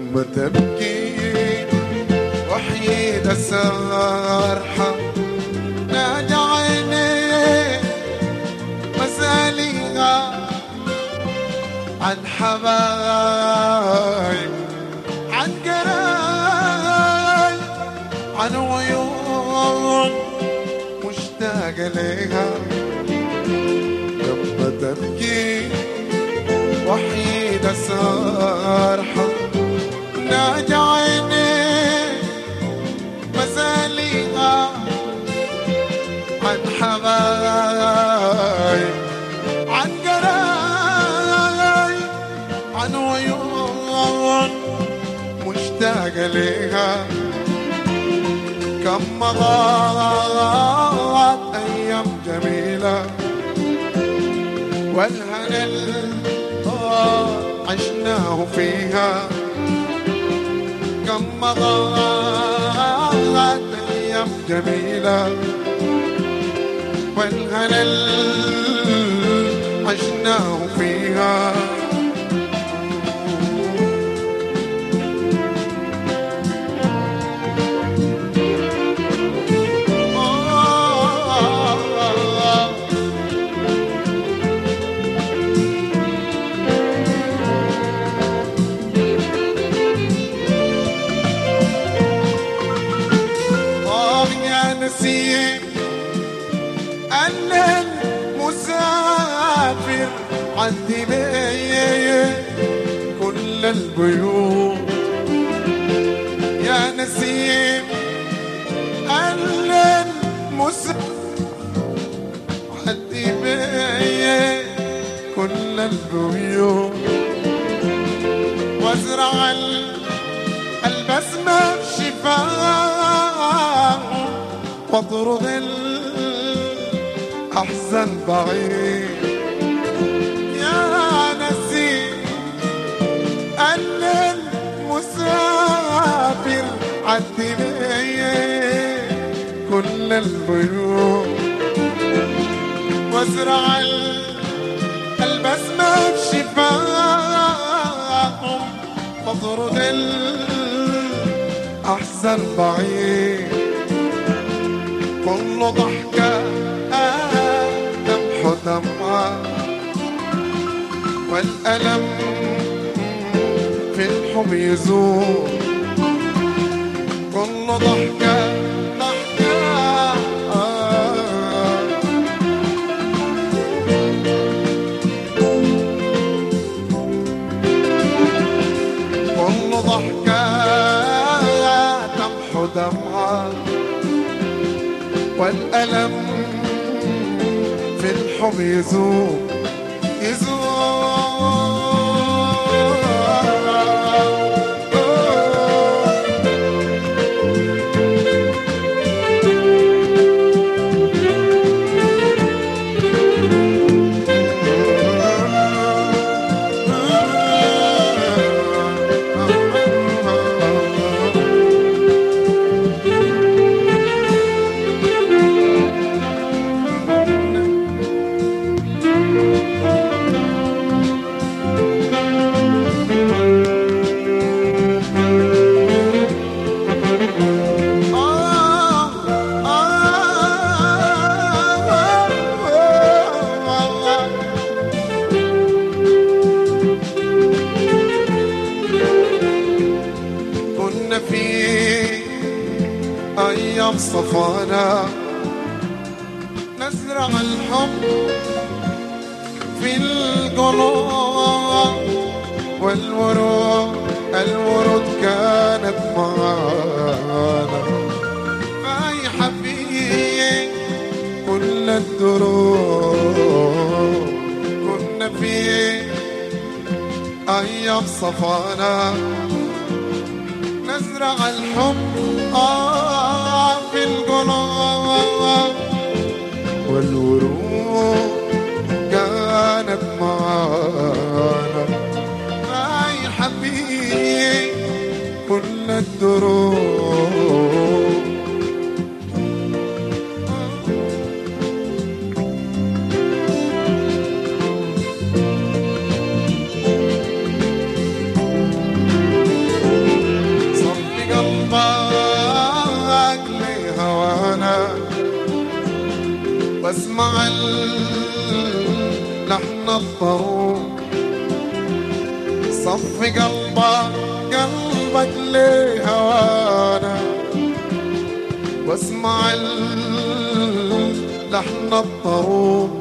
لما تبكي وحيدة سارحة نادى عيني مساليها عن حبايب عن قرايب عن عيون مشتاقة ليها لما تبكي وحيدة سارحة نادى عيني مساليها عن حبايب عن قرايب عن عيون مشتاقة ليها كم مضات أيام جميلة والهنا عشناه فيها كم مضات أيام جميلة والهنا عشناه فيها نسيم أنا المسافر عندي بيه كل البيوت يا نسيم أنا المسافر عندي بيه كل البيوت وازرع البسمة بشفاء واطرد الأحزان بعيد يا نسيم أن المسافر عدي لي كل البيوت وازرع البسمة بشفاء واطرد الأحزان بعيد كل ضحكة تمحو دمعة والألم في الحب يزول كل ضحكة كل ضحكة تمحو دمعة والألم في الحب يزول في أيام صفانا نزرع الحب في القلوب الورود كانت معانا فايحة في كل الدروب كنا في أيام صفانا نزرع الحب في القلوب والورود كانت معانا رايحة في كل الدروب الطروب صف قلبك ليه هوانا واسمع لحن الطروب